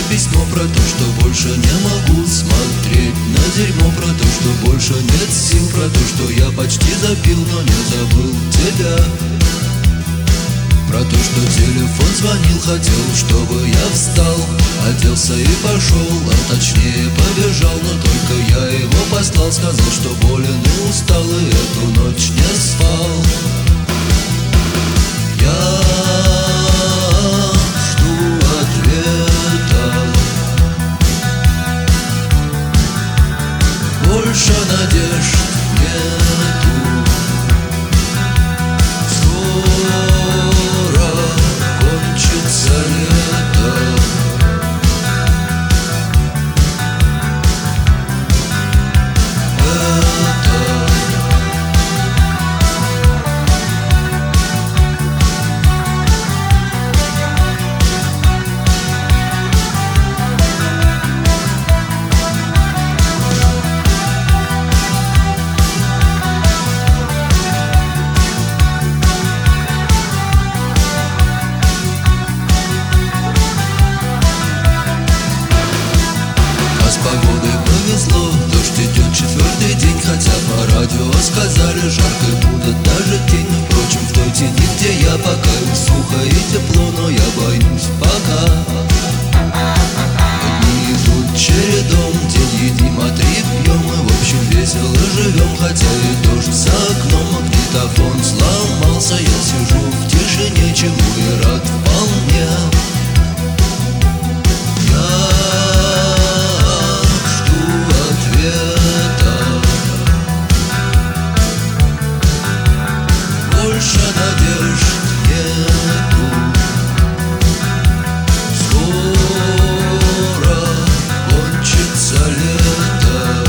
письмо про то, что больше не могу смотреть на дерьмо, про то, что больше нет сил, про то, что я почти запил, но не забыл тебя. Про то, что телефон звонил, хотел, чтобы я встал, оделся и пошел, а точнее побежал. Но только я его послал, сказал, что болен и устал, и эту ночь не спал. Я жду ответа, больше надежд нету. Скоро кончится лето. С погодой повезло, дождь идет четвертый день, хотя по радио сказали, жарко будет даже тень. Но, впрочем, в той тени, где я, пока сухо и тепло, но я боюсь пока. Дни идут чередом, день едим, а три пьем, и в общем весело живем, хотя и дождь за окном. Магнитофон сломался, я сижу в тишине, чему и рад вполне. Больше надежд нету. Скоро кончится лето.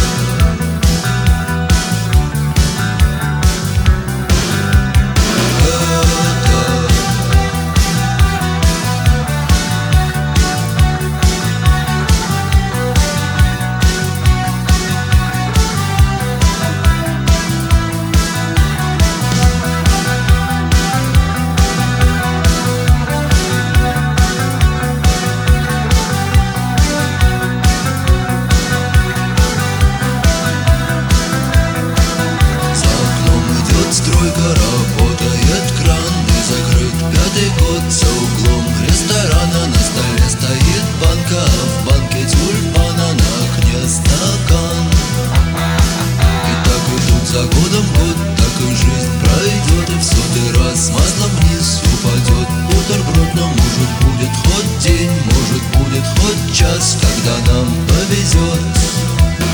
Стройка, работает кран, и закрыт пятый год. За углом ресторана на столе стоит банка, а в банке тюльпана, на окне стакан. И так идут за годом год, так и жизнь пройдет, и в сотый раз маслом вниз упадет бутерброд. Но может будет хоть день, может будет хоть час, когда нам повезет.